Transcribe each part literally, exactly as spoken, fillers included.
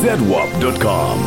Z W A P dot com.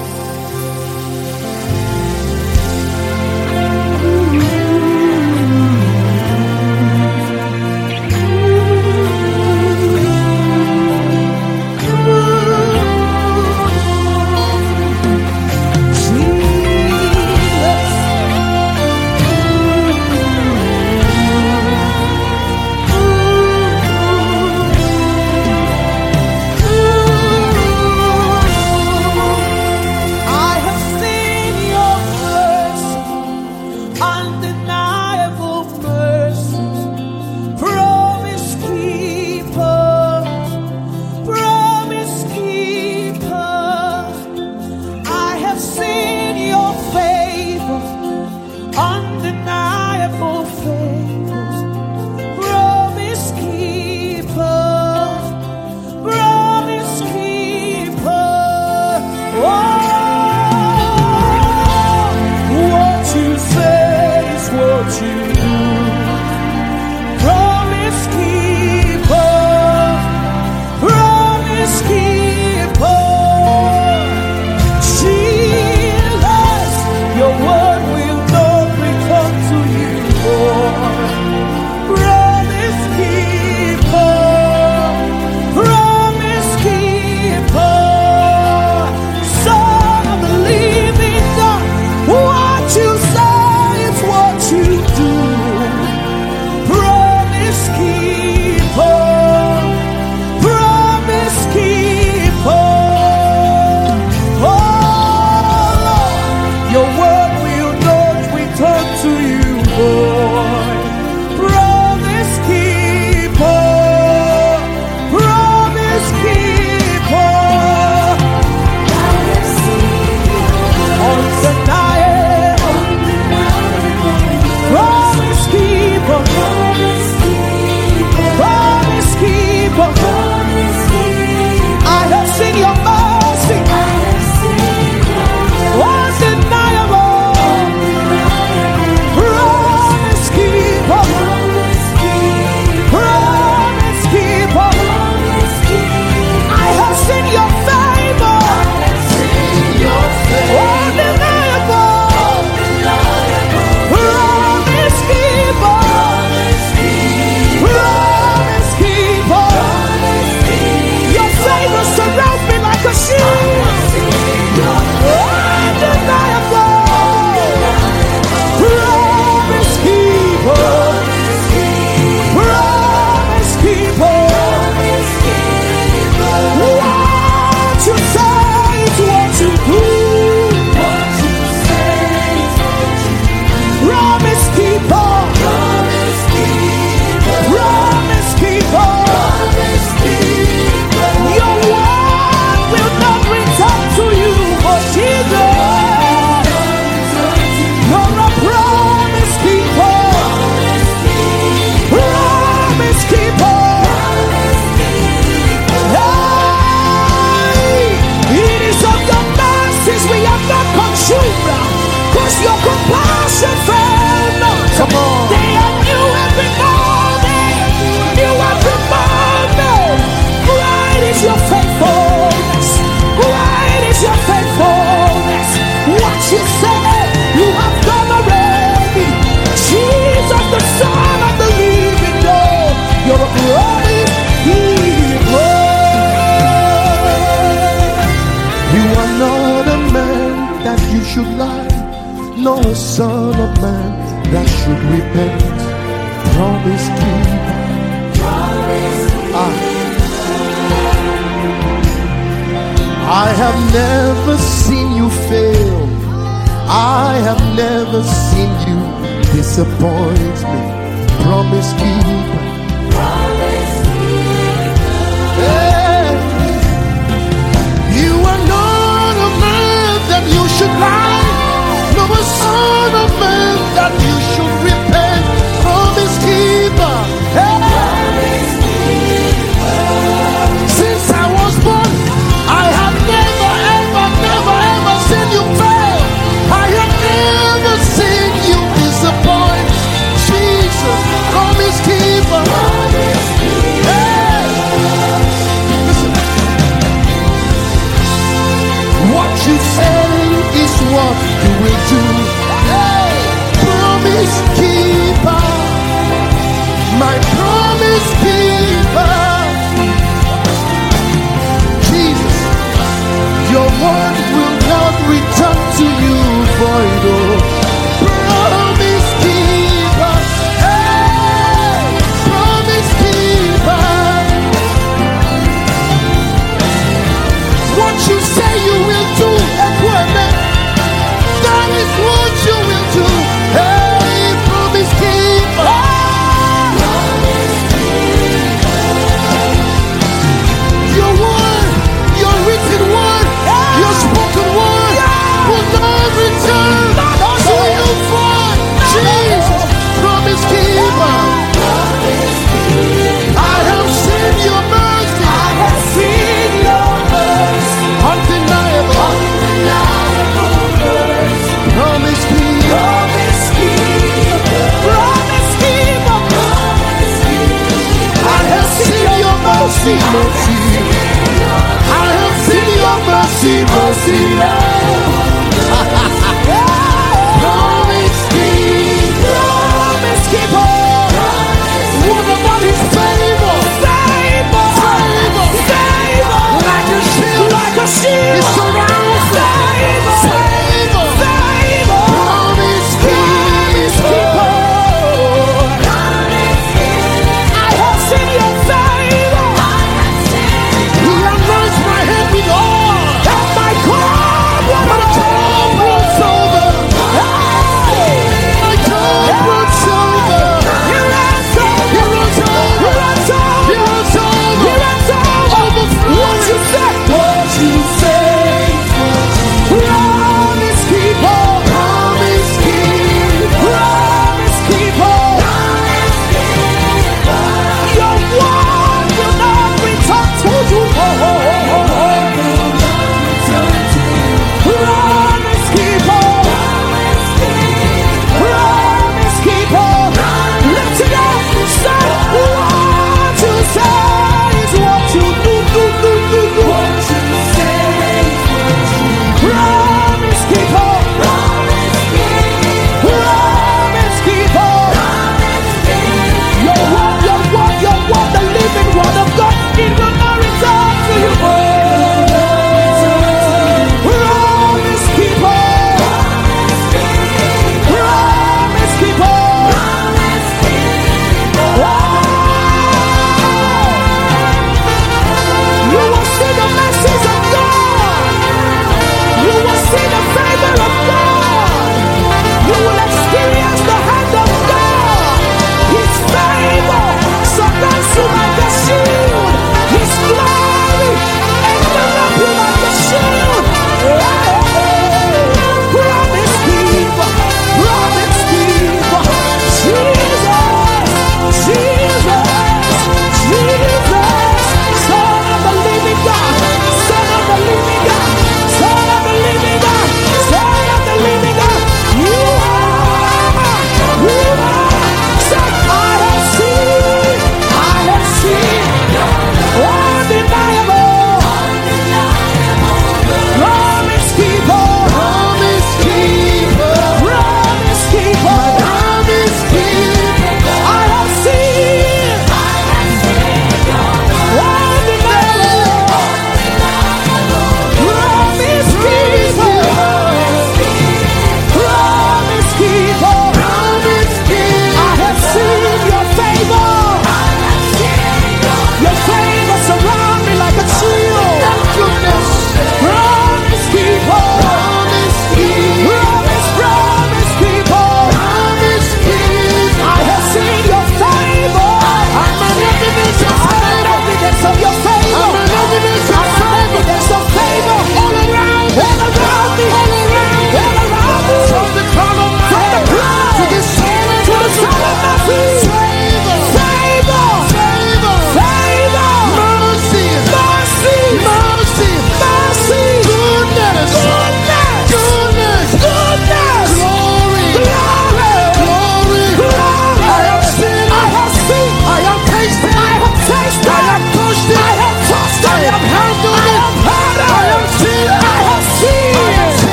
No son of man that should repent. Promise keeper. Ah. I have never seen you fail. I have never seen you disappoint me. Promise keeper. Hey. You are not a man that you should lie. No son of man that you should repent. Promise keeper. Hey. Promise keeper. Since I was born, I have never, ever, never, ever seen you fail. I have never seen you disappoint. Jesus, promise keeper.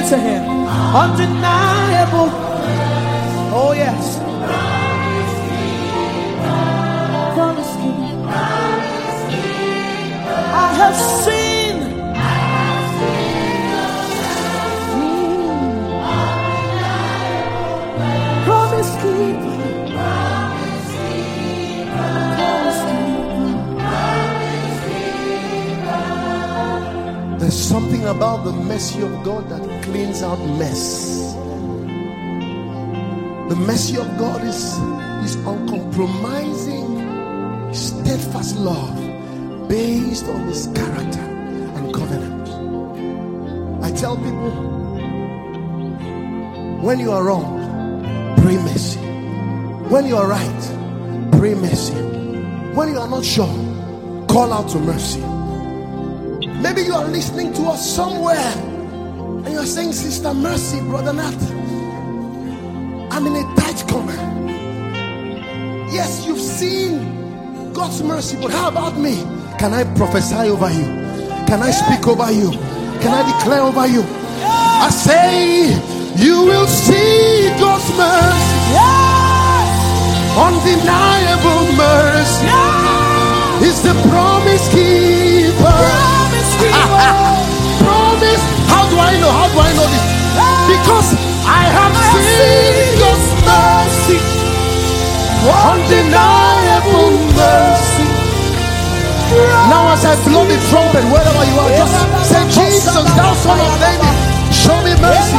to him. Undeniable. Oh yes. Promise keeper. I have seen. Mm. Promise keeper. There's something about the mercy of God that cleans out mess. The mercy of God is, is uncompromising, steadfast love based on his character and covenant. I tell people, when you are wrong, pray mercy. When you are right, pray mercy. When you are not sure, call out to mercy. Maybe you are listening to us somewhere and you are saying, Sister Mercy, Brother Nat, I'm in a tight corner. Yes, you've seen God's mercy, but how about me? Can I prophesy over you? Can I speak over you? Can I declare over you? I say, you will see God's mercy. Undeniable mercy. Is the promise keeper. Promise. How do I know? How do I know this? Because I have seen God's mercy. Undeniable mercy. Now as I blow the trumpet, wherever you are, just say, Jesus, thou son of David, show me mercy.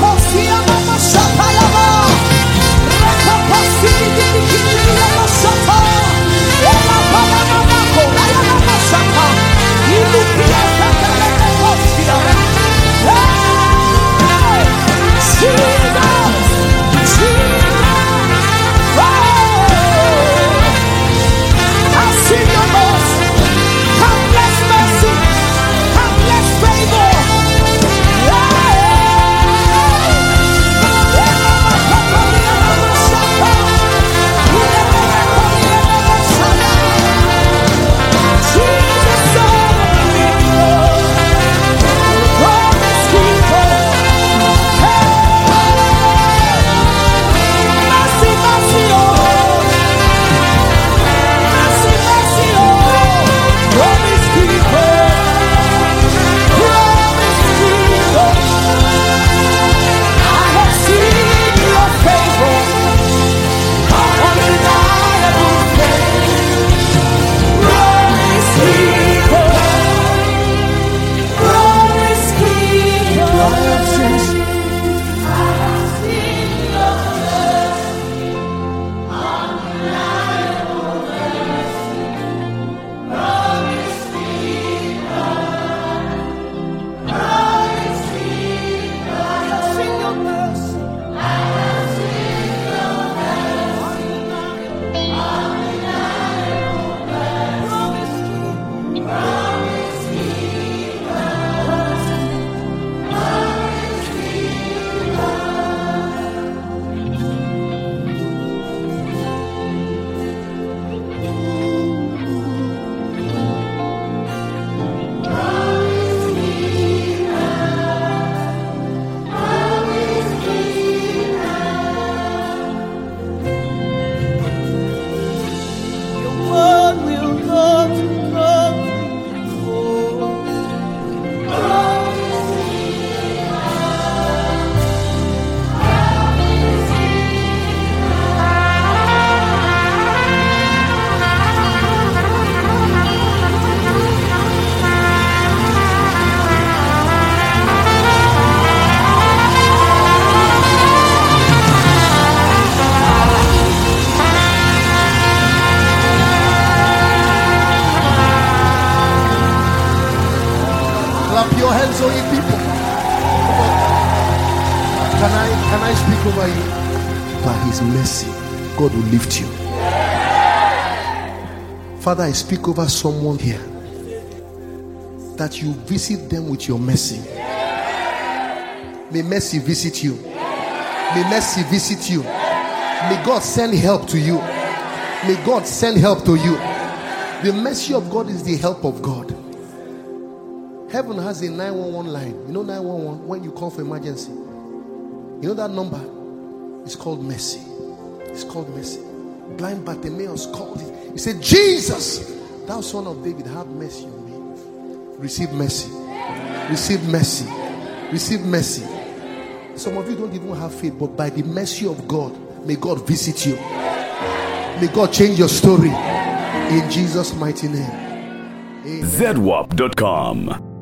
Your hands on you people. Can I can I speak over you? By his mercy, God will lift you. Father, I speak over someone here that you visit them with your mercy. May mercy visit you. May mercy visit you. May God send help to you. May God send help to you. The mercy of God is the help of God. Heaven has a nine one one line. You know nine one one when you call for emergency. You know that number? It's called mercy. It's called mercy. Blind Bartimaeus called it. He said, Jesus, thou son of David, have mercy on me. Receive mercy. Receive mercy. Receive mercy. Some of you don't even have faith, but by the mercy of God, may God visit you. May God change your story. In Jesus' mighty name. Amen. Z W A P dot com